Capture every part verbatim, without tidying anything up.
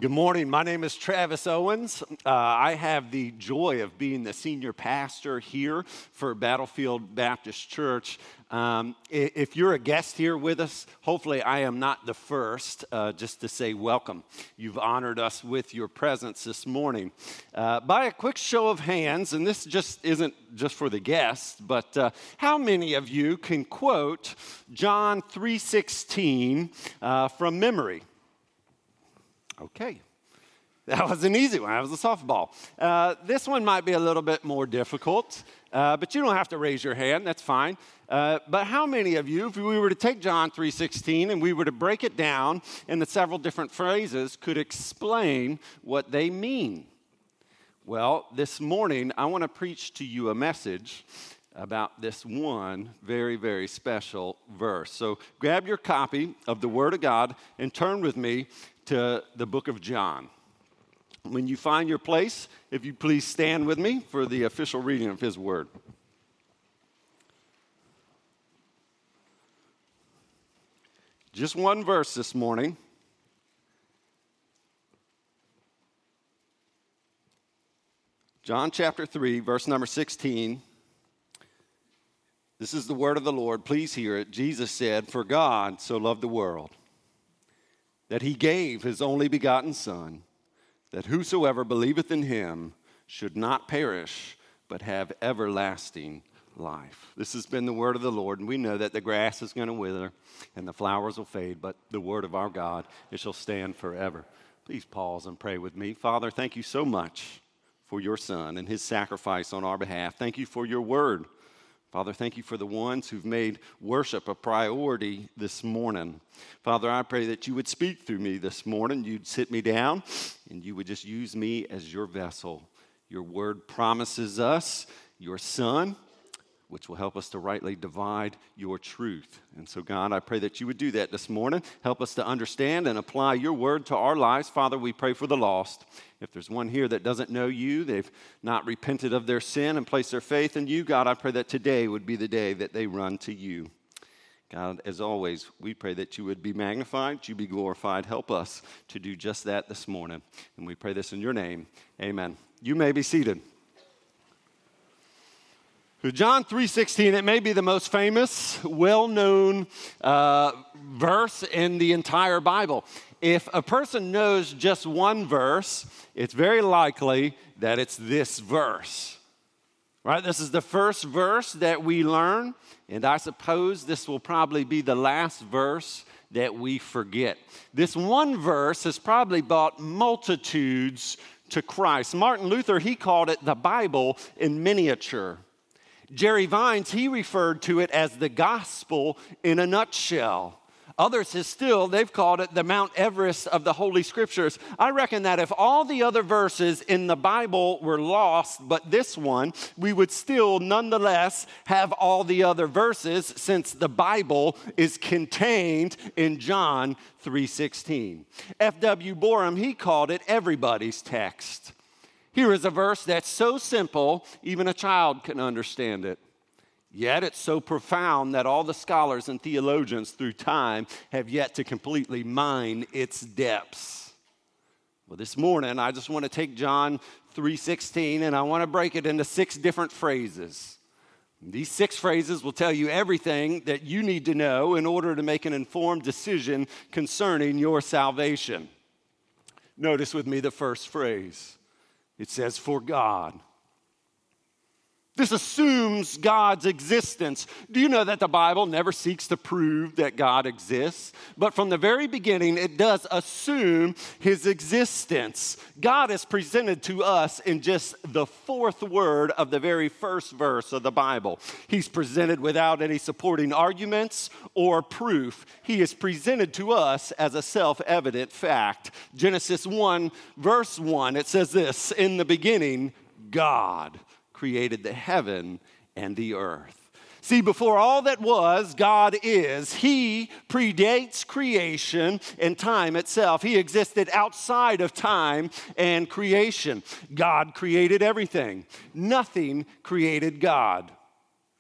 Good morning. My name is Travis Owens. Uh, I have the joy of being the senior pastor here for Battlefield Baptist Church. Um, if you're a guest here with us, hopefully I am not the first, uh, just to say welcome. You've honored us with your presence this morning. Uh, by a quick show of hands, and this just isn't just for the guests, but uh, how many of you can quote John three sixteen uh, from memory? Okay, that was an easy one. That was a softball. Uh, this one might be a little bit more difficult, uh, but you don't have to raise your hand. That's fine. Uh, but how many of you, if we were to take John three sixteen and we were to break it down into several different phrases, could explain what they mean? Well, this morning, I want to preach to you a message about this one very, very special verse. So grab your copy of the Word of God and turn with me to the book of John. When you find your place, if you please stand with me for the official reading of His Word. Just one verse this morning. John chapter three, verse number sixteen. This is the word of the Lord. Please hear it. Jesus said, "For God so loved the world, that He gave His only begotten Son, that whosoever believeth in Him should not perish, but have everlasting life." This has been the word of the Lord, and we know that the grass is going to wither and the flowers will fade, but the word of our God, it shall stand forever. Please pause and pray with me. Father, thank you so much for your Son and His sacrifice on our behalf. Thank you for your word. Father, thank you for the ones who've made worship a priority this morning. Father, I pray that you would speak through me this morning. You'd sit me down, and you would just use me as your vessel. Your word promises us your Son, which will help us to rightly divide your truth. And so, God, I pray that you would do that this morning. Help us to understand and apply your word to our lives. Father, we pray for the lost. If there's one here that doesn't know you, they've not repented of their sin and placed their faith in you, God, I pray that today would be the day that they run to you. God, as always, we pray that you would be magnified, you be glorified. Help us to do just that this morning. And we pray this in your name. Amen. You may be seated. So John three sixteen, it may be the most famous, well-known uh, verse in the entire Bible. If a person knows just one verse, it's very likely that it's this verse. Right? This is the first verse that we learn, and I suppose this will probably be the last verse that we forget. This one verse has probably brought multitudes to Christ. Martin Luther, he called it the Bible in miniature. Jerry Vines, he referred to it as the gospel in a nutshell. Others have still, they've called it the Mount Everest of the Holy Scriptures. I reckon that if all the other verses in the Bible were lost, but this one, we would still nonetheless have all the other verses, since the Bible is contained in John three sixteen. F W Boreham, he called it everybody's text. Here is a verse that's so simple, even a child can understand it. Yet it's so profound that all the scholars and theologians through time have yet to completely mine its depths. Well, this morning, I just want to take John three sixteen and I want to break it into six different phrases. These six phrases will tell you everything that you need to know in order to make an informed decision concerning your salvation. Notice with me the first phrase. It says, "For God." This assumes God's existence. Do you know that the Bible never seeks to prove that God exists? But from the very beginning, it does assume His existence. God is presented to us in just the fourth word of the very first verse of the Bible. He's presented without any supporting arguments or proof. He is presented to us as a self-evident fact. Genesis one, verse one, it says this, "In the beginning, God created the heaven and the earth." See, before all that was, God is. He predates creation and time itself. He existed outside of time and creation. God created everything. Nothing created God.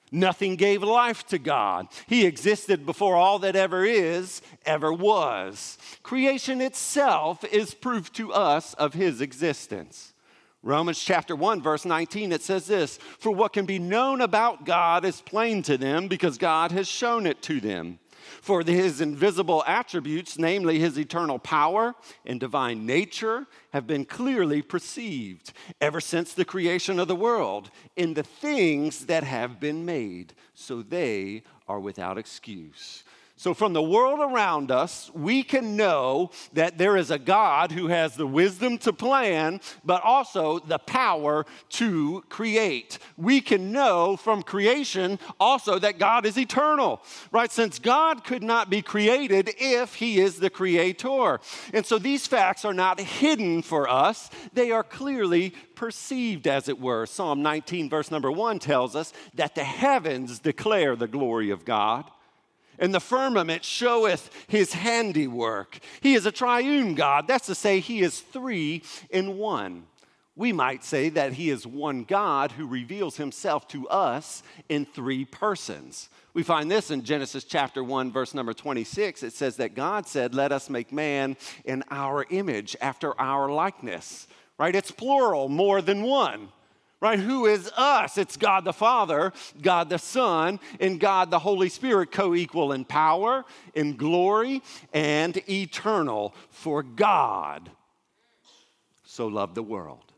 Nothing gave life to God. He existed before all that ever is, ever was. Creation itself is proof to us of his existence. Romans chapter one, verse nineteen, it says this, "For what can be known about God is plain to them because God has shown it to them. For his invisible attributes, namely his eternal power and divine nature, have been clearly perceived ever since the creation of the world in the things that have been made, so they are without excuse." So from the world around us, we can know that there is a God who has the wisdom to plan, but also the power to create. We can know from creation also that God is eternal, right? Since God could not be created if he is the creator. And so these facts are not hidden for us. They are clearly perceived, as it were. Psalm nineteen, verse number one tells us that the heavens declare the glory of God, and the firmament showeth his handiwork. He is a triune God. That's to say, he is three in one. We might say that he is one God who reveals himself to us in three persons. We find this in Genesis chapter one, verse number twenty-six. It says that God said, "Let us make man in our image, after our likeness." Right? It's plural, more than one. Right? Who is us? It's God the Father, God the Son, and God the Holy Spirit, co-equal in power, in glory, and eternal. For God so loved the world.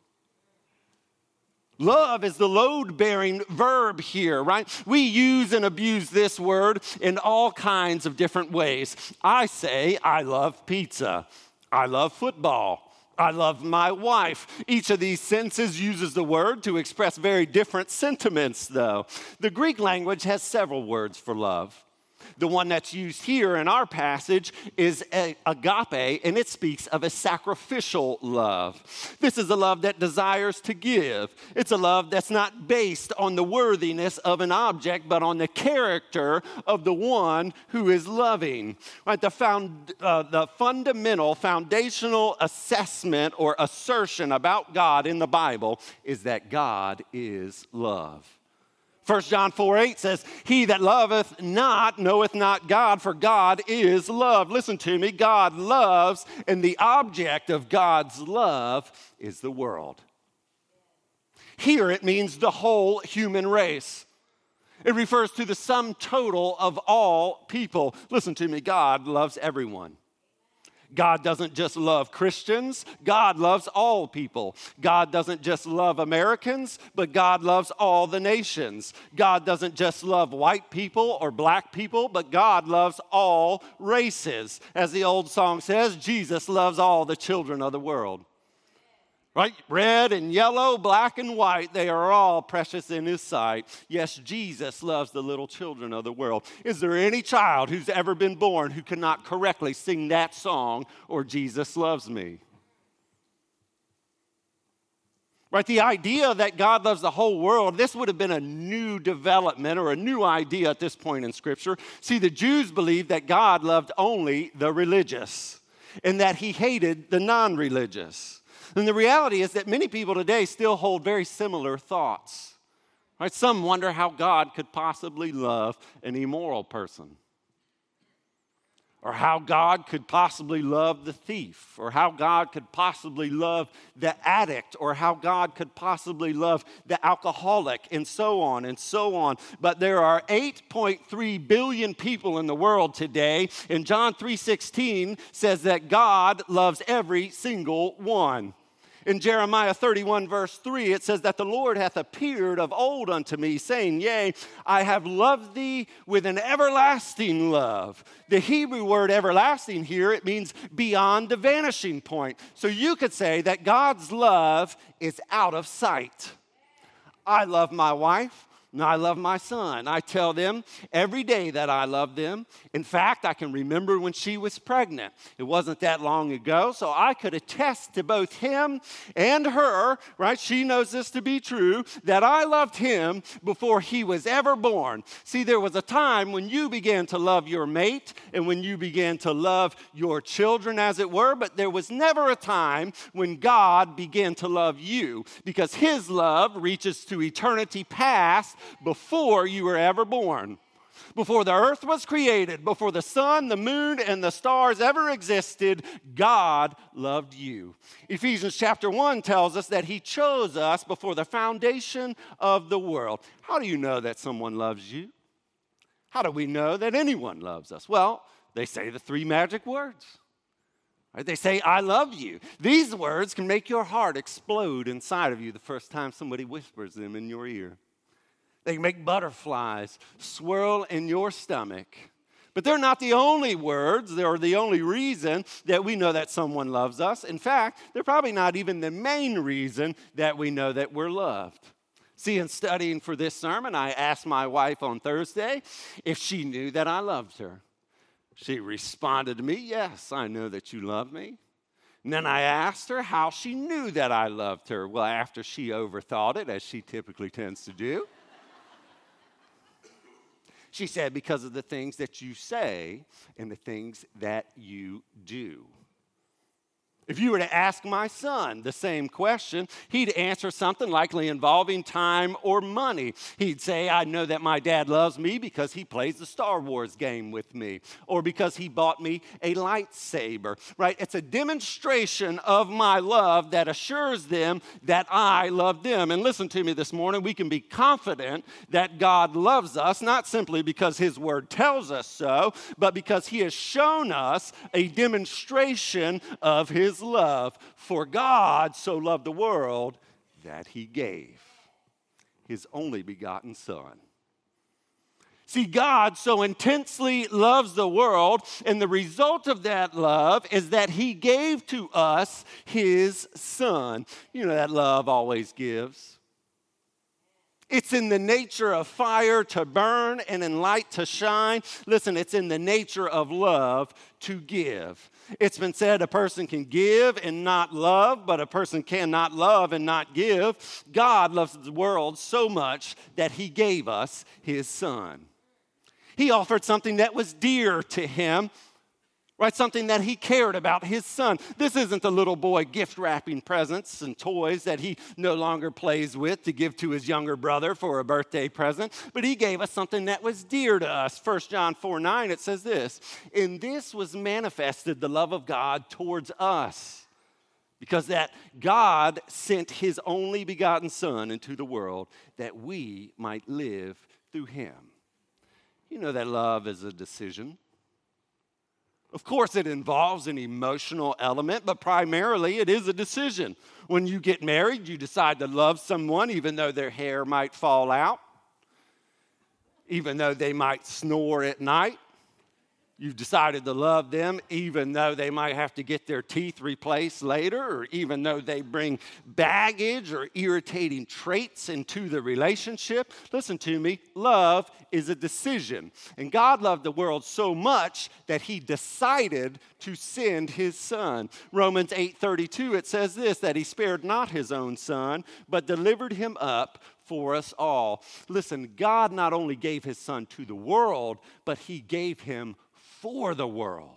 Love is the load-bearing verb here, right? We use and abuse this word in all kinds of different ways. I say, I love pizza. I love football. I love my wife. Each of these sentences uses the word to express very different sentiments, though. The Greek language has several words for love. The one that's used here in our passage is agape, and it speaks of a sacrificial love. This is a love that desires to give. It's a love that's not based on the worthiness of an object, but on the character of the one who is loving. Right? The, found, uh, the fundamental, foundational assessment or assertion about God in the Bible is that God is love. First John four eight says, "He that loveth not knoweth not God, for God is love." Listen to me. God loves, and the object of God's love is the world. Here it means the whole human race. It refers to the sum total of all people. Listen to me. God loves everyone. God doesn't just love Christians. God loves all people. God doesn't just love Americans, but God loves all the nations. God doesn't just love white people or black people, but God loves all races. As the old song says, Jesus loves all the children of the world. Right? Red and yellow, black and white, they are all precious in his sight. Yes, Jesus loves the little children of the world. Is there any child who's ever been born who cannot correctly sing that song, or Jesus loves me? Right? The idea that God loves the whole world, this would have been a new development or a new idea at this point in Scripture. See, the Jews believed that God loved only the religious and that he hated the non-religious. And the reality is that many people today still hold very similar thoughts. Right? Some wonder how God could possibly love an immoral person, or how God could possibly love the thief, or how God could possibly love the addict, or how God could possibly love the alcoholic, and so on and so on. But there are eight point three billion people in the world today, and John three sixteen says that God loves every single one. In Jeremiah thirty-one, verse three, it says that the Lord hath appeared of old unto me, saying, Yea, I have loved thee with an everlasting love. The Hebrew word everlasting here, it means beyond the vanishing point. So you could say that God's love is out of sight. I love my wife. And I love my son. I tell them every day that I love them. In fact, I can remember when she was pregnant. It wasn't that long ago, so I could attest to both him and her, right? She knows this to be true, that I loved him before he was ever born. See, there was a time when you began to love your mate and when you began to love your children, as it were, but there was never a time when God began to love you, because his love reaches to eternity past before you were ever born. Before the earth was created, before the sun, the moon, and the stars ever existed, God loved you. Ephesians chapter one tells us that he chose us before the foundation of the world. How do you know that someone loves you? How do we know that anyone loves us? Well, they say the three magic words. Right? They say, I love you. These words can make your heart explode inside of you the first time somebody whispers them in your ear. They can make butterflies swirl in your stomach. But they're not the only words, they're the only reason that we know that someone loves us. In fact, they're probably not even the main reason that we know that we're loved. See, in studying for this sermon, I asked my wife on Thursday if she knew that I loved her. She responded to me, yes, I know that you love me. And then I asked her how she knew that I loved her. Well, after she overthought it, as she typically tends to do, she said, because of the things that you say and the things that you do. If you were to ask my son the same question, he'd answer something likely involving time or money. He'd say, I know that my dad loves me because he plays the Star Wars game with me, or because he bought me a lightsaber, right? It's a demonstration of my love that assures them that I love them. And listen to me this morning, we can be confident that God loves us, not simply because his word tells us so, but because he has shown us a demonstration of his love. For God so loved the world that he gave his only begotten Son. See, God so intensely loves the world, and the result of that love is that he gave to us his Son. You know that love always gives. It's in the nature of fire to burn and in light to shine. Listen, it's in the nature of love to give. It's been said a person can give and not love, but a person cannot love and not give. God loves the world so much that he gave us his Son. He offered something that was dear to him, right? Something that he cared about, his Son. This isn't the little boy gift wrapping presents and toys that he no longer plays with to give to his younger brother for a birthday present, but he gave us something that was dear to us. First John four nine, it says this, in this was manifested the love of God towards us, because that God sent his only begotten Son into the world that we might live through him. You know that love is a decision. Of course, it involves an emotional element, but primarily it is a decision. When you get married, you decide to love someone even though their hair might fall out, even though they might snore at night. You've decided to love them even though they might have to get their teeth replaced later, or even though they bring baggage or irritating traits into the relationship. Listen to me, love is a decision. And God loved the world so much that he decided to send his Son. Romans eight thirty-two, it says this, that he spared not his own Son, but delivered him up for us all. Listen, God not only gave his Son to the world, but he gave him for the world.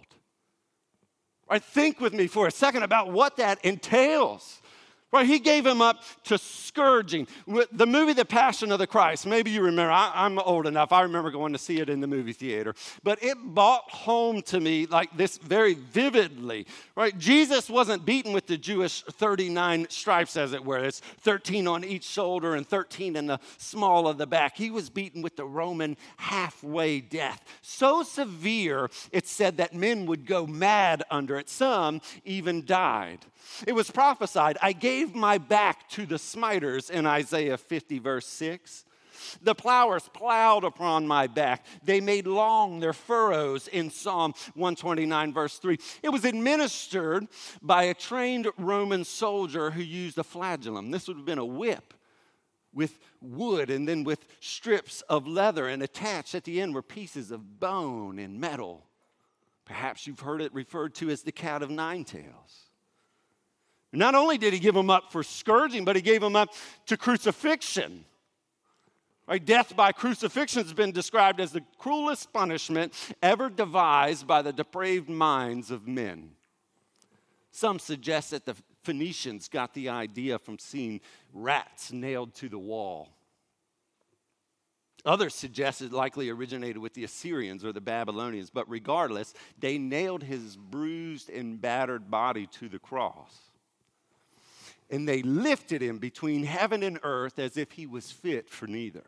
Right? Think with me for a second about what that entails. Right? He gave him up to scourging. The movie The Passion of the Christ, maybe you remember, I, I'm old enough, I remember going to see it in the movie theater, but it brought home to me like this very vividly. Right? Jesus wasn't beaten with the Jewish thirty-nine stripes, as it were. It's thirteen on each shoulder and thirteen in the small of the back. He was beaten with the Roman halfway death. So severe, it said that men would go mad under it. Some even died. It was prophesied, I gave my back to the smiters in Isaiah fifty, verse six. The plowers plowed upon my back. They made long their furrows in Psalm one twenty-nine, verse three. It was administered by a trained Roman soldier who used a flagellum. This would have been a whip with wood and then with strips of leather, and attached at the end were pieces of bone and metal. Perhaps you've heard it referred to as the cat of nine tails. Not only did he give him up for scourging, but he gave him up to crucifixion. Right? Death by crucifixion has been described as the cruelest punishment ever devised by the depraved minds of men. Some suggest that the Phoenicians got the idea from seeing rats nailed to the wall. Others suggest it likely originated with the Assyrians or the Babylonians, but regardless, they nailed his bruised and battered body to the cross. And they lifted him between heaven and earth as if he was fit for neither.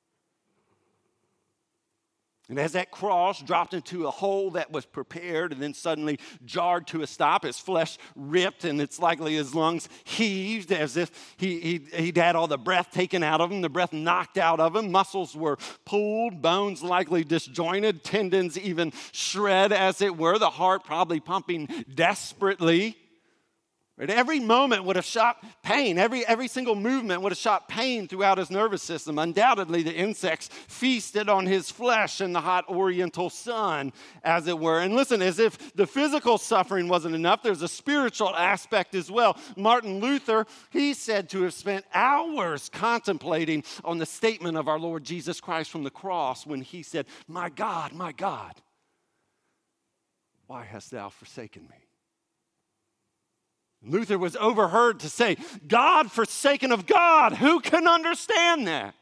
And as that cross dropped into a hole that was prepared and then suddenly jarred to a stop, his flesh ripped and it's likely his lungs heaved as if he, he, he'd had all the breath taken out of him, the breath knocked out of him. Muscles were pulled, bones likely disjointed, tendons even shred as it were, the heart probably pumping desperately. Right? Every moment would have shot pain. Every, every single movement would have shot pain throughout his nervous system. Undoubtedly, the insects feasted on his flesh in the hot oriental sun, as it were. And listen, as if the physical suffering wasn't enough, there's a spiritual aspect as well. Martin Luther, he's said to have spent hours contemplating on the statement of our Lord Jesus Christ from the cross when he said, "My God, my God, why hast thou forsaken me?" Luther was overheard to say, "God forsaken of God, who can understand that?"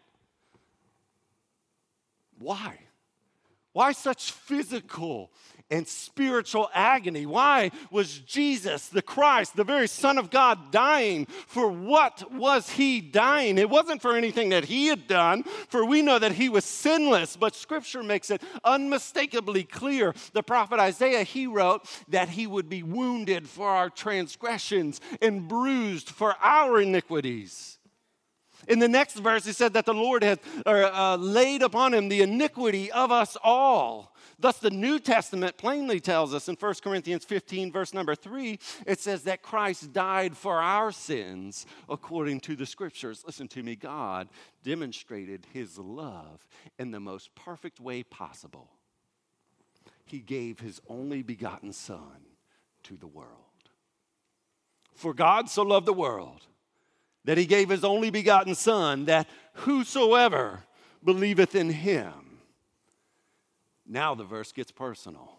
Why? Why such physical and spiritual agony? Why was Jesus, the Christ, the very Son of God, dying? For what was he dying? It wasn't for anything that he had done, for we know that he was sinless, but Scripture makes it unmistakably clear. The prophet Isaiah, he wrote that he would be wounded for our transgressions and bruised for our iniquities. In the next verse, he said that the Lord had uh, laid upon him the iniquity of us all. Thus, the New Testament plainly tells us in First Corinthians fifteen, verse number three, it says that Christ died for our sins according to the Scriptures. Listen to me, God demonstrated his love in the most perfect way possible. He gave his only begotten Son to the world. For God so loved the world that he gave his only begotten Son, that whosoever believeth in him. Now the verse gets personal.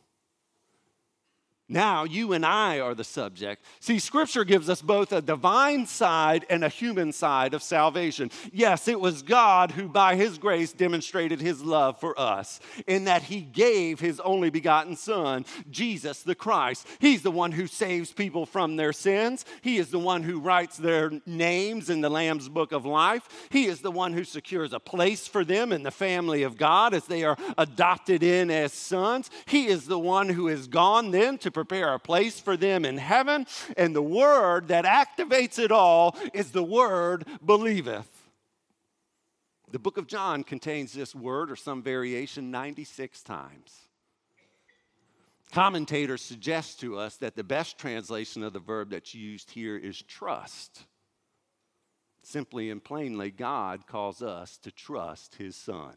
Now you and I are the subject. See, Scripture gives us both a divine side and a human side of salvation. Yes, it was God who by his grace demonstrated his love for us in that he gave his only begotten Son, Jesus the Christ. He's the one who saves people from their sins. He is the one who writes their names in the Lamb's Book of Life. He is the one who secures a place for them in the family of God as they are adopted in as sons. He is the one who is gone then to prepare a place for them in heaven, and the word that activates it all is the word believeth. The book of John contains this word or some variation ninety-six times. Commentators suggest to us that the best translation of the verb that's used here is trust. Simply and plainly, God calls us to trust his Son.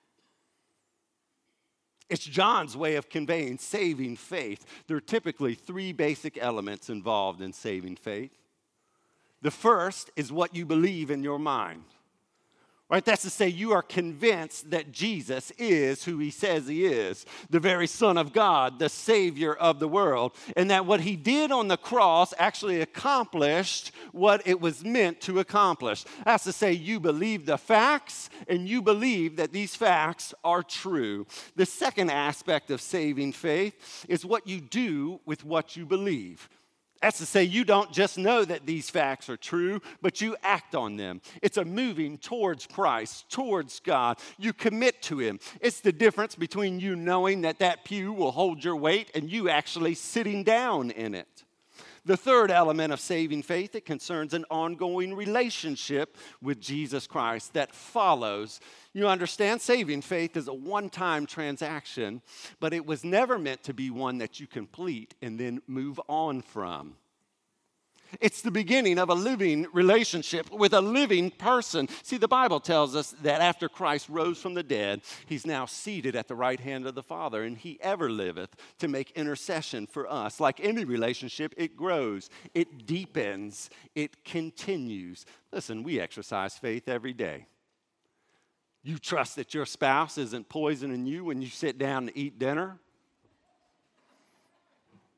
It's John's way of conveying saving faith. There are typically three basic elements involved in saving faith. The first is what you believe in your mind. Right? That's to say, you are convinced that Jesus is who he says he is, the very Son of God, the Savior of the world, and that what he did on the cross actually accomplished what it was meant to accomplish. That's to say, you believe the facts, and you believe that these facts are true. The second aspect of saving faith is what you do with what you believe. That's to say, you don't just know that these facts are true, but you act on them. It's a moving towards Christ, towards God. You commit to him. It's the difference between you knowing that that pew will hold your weight and you actually sitting down in it. The third element of saving faith, it concerns an ongoing relationship with Jesus Christ that follows. You understand, saving faith is a one-time transaction, but it was never meant to be one that you complete and then move on from. It's the beginning of a living relationship with a living person. See, the Bible tells us that after Christ rose from the dead, he's now seated at the right hand of the Father, and he ever liveth to make intercession for us. Like any relationship, it grows, it deepens, it continues. Listen, we exercise faith every day. You trust that your spouse isn't poisoning you when you sit down to eat dinner?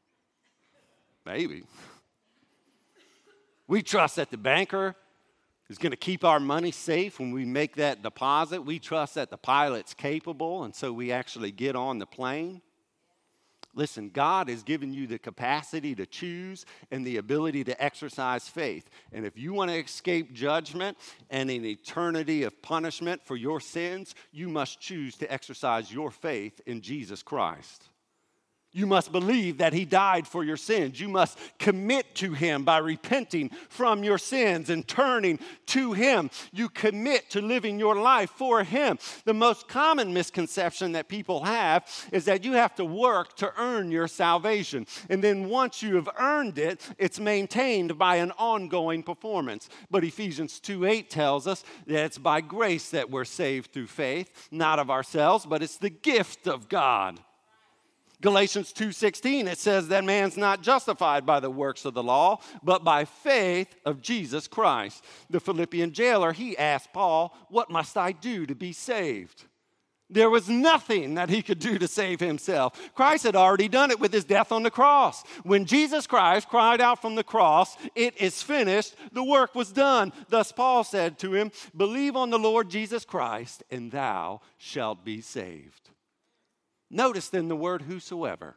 Maybe. We trust that the banker who's going to keep our money safe when we make that deposit. We trust that the pilot's capable, and so we actually get on the plane. Listen, God has given you the capacity to choose and the ability to exercise faith. And if you want to escape judgment and an eternity of punishment for your sins, you must choose to exercise your faith in Jesus Christ. You must believe that he died for your sins. You must commit to him by repenting from your sins and turning to him. You commit to living your life for him. The most common misconception that people have is that you have to work to earn your salvation. And then once you have earned it, it's maintained by an ongoing performance. But Ephesians two eight tells us that it's by grace that we're saved through faith, not of ourselves, but it's the gift of God. Galatians two sixteen, it says that man's not justified by the works of the law, but by faith of Jesus Christ. The Philippian jailer, he asked Paul, what must I do to be saved? There was nothing that he could do to save himself. Christ had already done it with his death on the cross. When Jesus Christ cried out from the cross, it is finished, the work was done. Thus Paul said to him, believe on the Lord Jesus Christ, and thou shalt be saved. Notice then the word whosoever.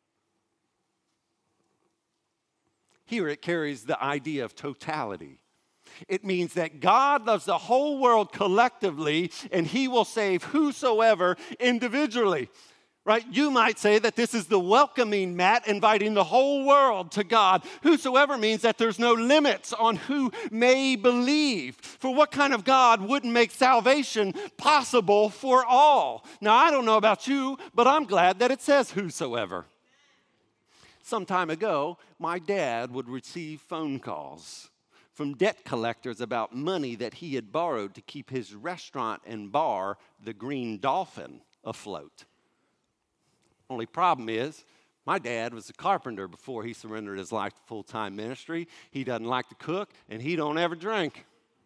Here it carries the idea of totality. It means that God loves the whole world collectively, and he will save whosoever individually. Right? You might say that this is the welcoming mat inviting the whole world to God. Whosoever means that there's no limits on who may believe. For what kind of God wouldn't make salvation possible for all? Now, I don't know about you, but I'm glad that it says whosoever. Some time ago, my dad would receive phone calls from debt collectors about money that he had borrowed to keep his restaurant and bar, the Green Dolphin, afloat. Only problem is, my dad was a carpenter before he surrendered his life to full-time ministry. He doesn't like to cook, and he don't ever drink.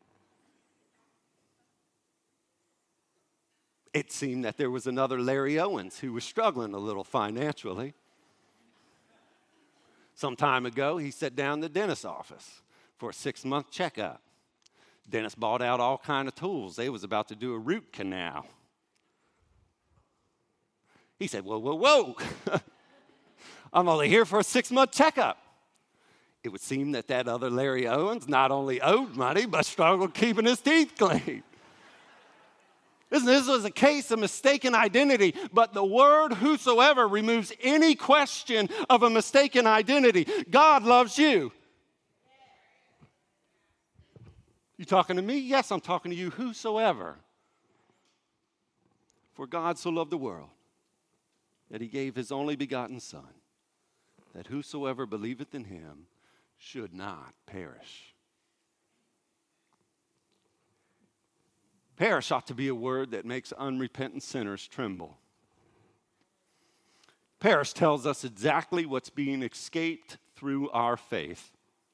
It seemed that there was another Larry Owens who was struggling a little financially. Some time ago, he sat down in the dentist's office for a six-month checkup. Dentist bought out all kind of tools. They was about to do a root canal. He said, whoa, whoa, whoa. I'm only here for a six-month checkup. It would seem that that other Larry Owens not only owed money, but struggled keeping his teeth clean. Listen, this was a case of mistaken identity, but the word whosoever removes any question of a mistaken identity. God loves you. You talking to me? Yes, I'm talking to you. Whosoever. For God so loved the world, that he gave his only begotten Son, that whosoever believeth in him should not perish. Perish ought to be a word that makes unrepentant sinners tremble. Perish tells us exactly what's being escaped through our faith.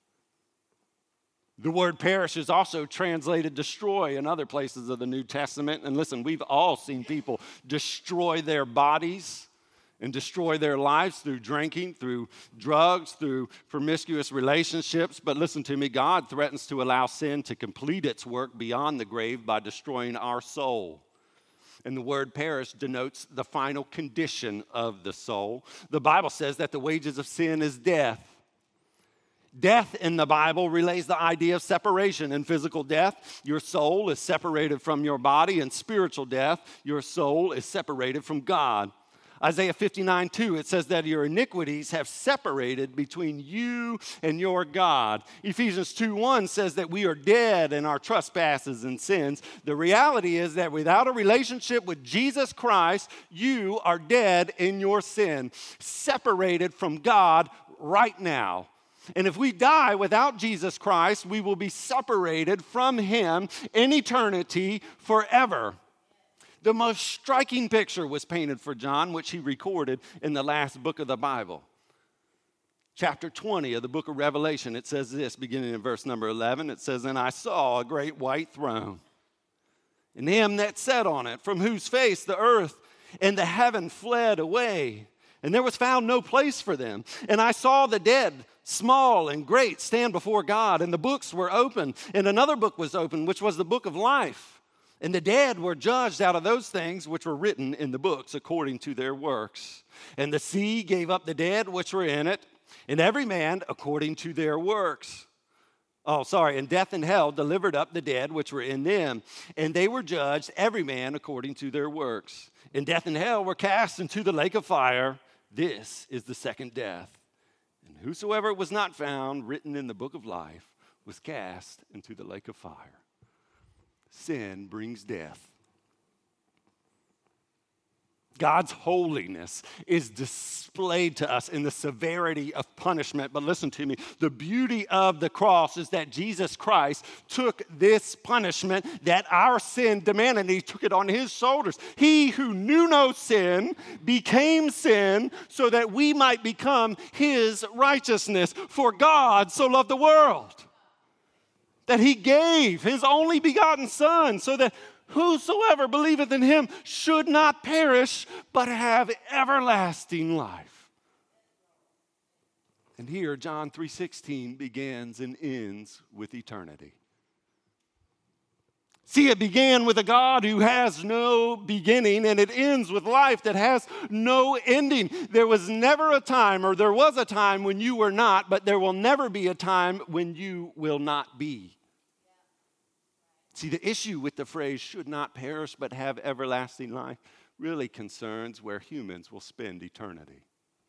The word perish is also translated destroy in other places of the New Testament. And listen, we've all seen people destroy their bodies and destroy their lives through drinking, through drugs, through promiscuous relationships. But listen to me, God threatens to allow sin to complete its work beyond the grave by destroying our soul. And the word perish denotes the final condition of the soul. The Bible says that the wages of sin is death. Death in the Bible relays the idea of separation. In physical death, your soul is separated from your body. In spiritual death, your soul is separated from God. Isaiah fifty-nine two, it says that your iniquities have separated between you and your God. Ephesians two one says that we are dead in our trespasses and sins. The reality is that without a relationship with Jesus Christ, you are dead in your sin, separated from God right now. And if we die without Jesus Christ, we will be separated from him in eternity forever. The most striking picture was painted for John, which he recorded in the last book of the Bible. Chapter twenty of the book of Revelation, it says this, beginning in verse number eleven. It says, and I saw a great white throne, and him that sat on it, from whose face the earth and the heaven fled away, and there was found no place for them. And I saw the dead, small and great, stand before God, and the books were open, and another book was opened, which was the book of life. And the dead were judged out of those things which were written in the books according to their works. And the sea gave up the dead which were in it, and every man according to their works. Oh, sorry, and death and hell delivered up the dead which were in them, and they were judged, every man according to their works. And death and hell were cast into the lake of fire. This is the second death. And whosoever was not found written in the book of life was cast into the lake of fire. Sin brings death. God's holiness is displayed to us in the severity of punishment. But listen to me, the beauty of the cross is that Jesus Christ took this punishment that our sin demanded, and he took it on his shoulders. He who knew no sin became sin so that we might become his righteousness. For God so loved the world that he gave his only begotten Son, so that whosoever believeth in him should not perish, but have everlasting life. And here, John three sixteen begins and ends with eternity. See, it began with a God who has no beginning, and it ends with life that has no ending. There was never a time, or there was a time when you were not, but there will never be a time when you will not be. See, the issue with the phrase should not perish but have everlasting life really concerns where humans will spend eternity.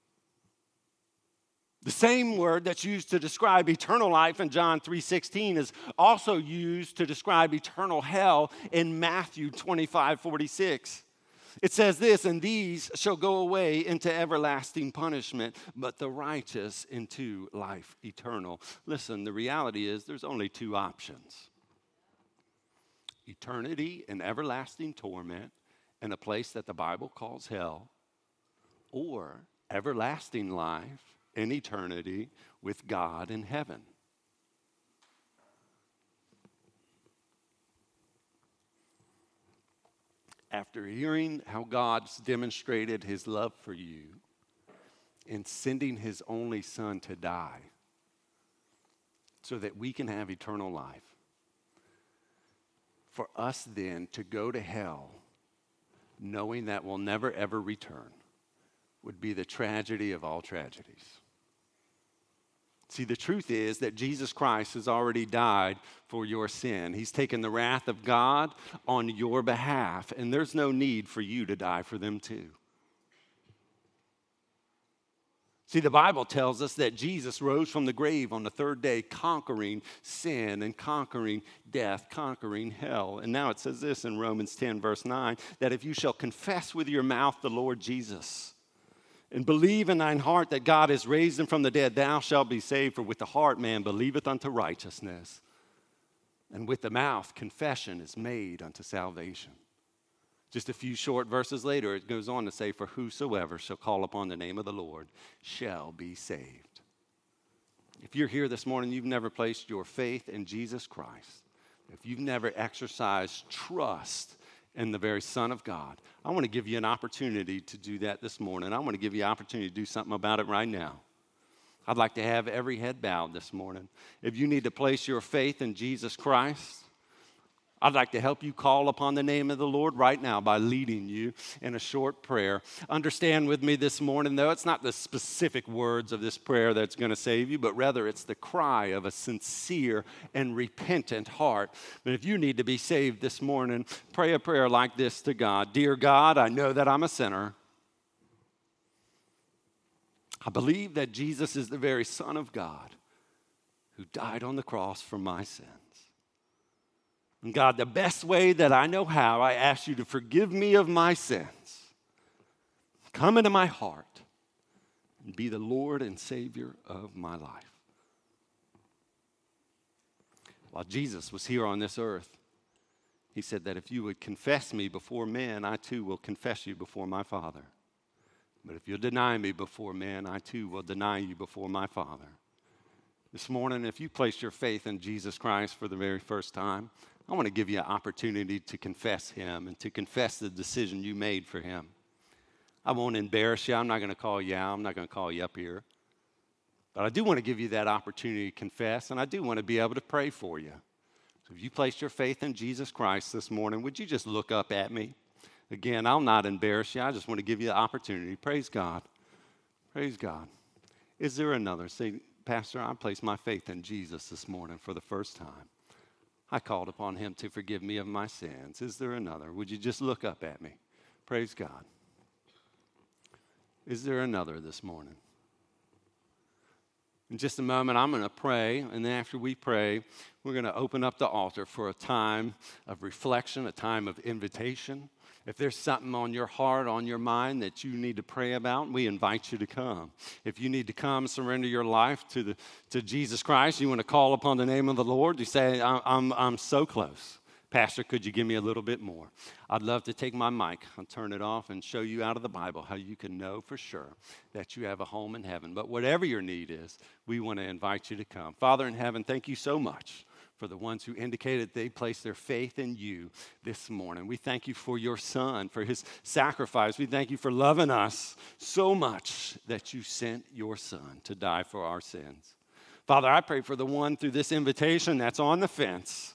The same word that's used to describe eternal life in John three sixteen is also used to describe eternal hell in Matthew twenty-five forty-six. It says this, and these shall go away into everlasting punishment, but the righteous into life eternal. Listen, the reality is there's only two options. Eternity and everlasting torment in a place that the Bible calls hell, or everlasting life in eternity with God in heaven. After hearing how God's demonstrated his love for you in sending his only Son to die so that we can have eternal life, for us then to go to hell knowing that we'll never ever return would be the tragedy of all tragedies. See, the truth is that Jesus Christ has already died for your sin. He's taken the wrath of God on your behalf, and there's no need for you to die for them too. See, the Bible tells us that Jesus rose from the grave on the third day, conquering sin and conquering death, conquering hell. And now it says this in Romans ten, verse nine, that if you shall confess with your mouth the Lord Jesus and believe in thine heart that God has raised him from the dead, thou shalt be saved. For with the heart man believeth unto righteousness, and with the mouth confession is made unto salvation. Just a few short verses later, it goes on to say, for whosoever shall call upon the name of the Lord shall be saved. If you're here this morning, you've never placed your faith in Jesus Christ, if you've never exercised trust in the very Son of God, I want to give you an opportunity to do that this morning. I want to give you an opportunity to do something about it right now. I'd like to have every head bowed this morning. If you need to place your faith in Jesus Christ, I'd like to help you call upon the name of the Lord right now by leading you in a short prayer. Understand with me this morning, though, it's not the specific words of this prayer that's going to save you, but rather it's the cry of a sincere and repentant heart. But if you need to be saved this morning, pray a prayer like this to God. Dear God, I know that I'm a sinner. I believe that Jesus is the very Son of God who died on the cross for my sins. And God, the best way that I know how, I ask you to forgive me of my sins. Come into my heart and be the Lord and Savior of my life. While Jesus was here on this earth, he said that if you would confess me before men, I too will confess you before my Father. But if you'll deny me before men, I too will deny you before my Father. This morning, if you place your faith in Jesus Christ for the very first time, I want to give you an opportunity to confess him and to confess the decision you made for him. I won't embarrass you. I'm not going to call you out. I'm not going to call you up here. But I do want to give you that opportunity to confess, and I do want to be able to pray for you. So if you placed your faith in Jesus Christ this morning, would you just look up at me? Again, I'll not embarrass you. I just want to give you the opportunity. Praise God. Praise God. Is there another? Say, Pastor, I placed my faith in Jesus this morning for the first time. I called upon him to forgive me of my sins. Is there another? Would you just look up at me? Praise God. Is there another this morning? In just a moment, I'm going to pray, and then after we pray, we're going to open up the altar for a time of reflection, a time of invitation. If there's something on your heart, on your mind that you need to pray about, we invite you to come. If you need to come surrender your life to the to Jesus Christ, you want to call upon the name of the Lord, you say, I'm, I'm, I'm so close. Pastor, could you give me a little bit more? I'd love to take my mic and turn it off and show you out of the Bible how you can know for sure that you have a home in heaven. But whatever your need is, we want to invite you to come. Father in heaven, thank you so much for the ones who indicated they placed their faith in you this morning. We thank you for your Son, for his sacrifice. We thank you for loving us so much that you sent your Son to die for our sins. Father, I pray for the one through this invitation that's on the fence,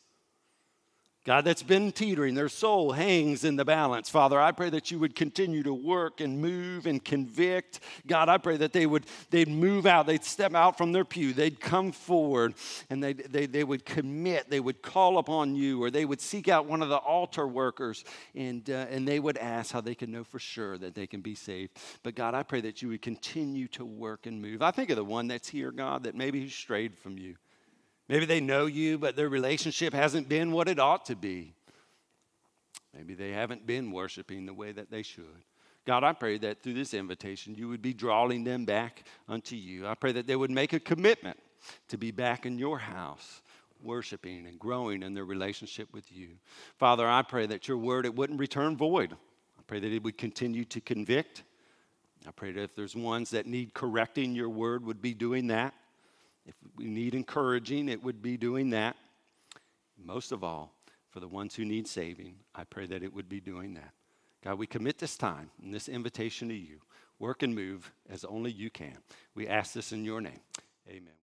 God, that's been teetering, their soul hangs in the balance. Father, I pray that you would continue to work and move and convict. God, I pray that they would they'd move out, they'd step out from their pew, they'd come forward, and they, they, they would commit, they would call upon you, or they would seek out one of the altar workers, and, uh, and they would ask how they can know for sure that they can be saved. But God, I pray that you would continue to work and move. I think of the one that's here, God, that maybe he strayed from you. Maybe they know you, but their relationship hasn't been what it ought to be. Maybe they haven't been worshiping the way that they should. God, I pray that through this invitation, you would be drawing them back unto you. I pray that they would make a commitment to be back in your house, worshiping and growing in their relationship with you. Father, I pray that your word, it wouldn't return void. I pray that it would continue to convict. I pray that if there's ones that need correcting, your word would be doing that. If we need encouraging, it would be doing that. Most of all, for the ones who need saving, I pray that it would be doing that. God, we commit this time and this invitation to you. Work and move as only you can. We ask this in your name. Amen.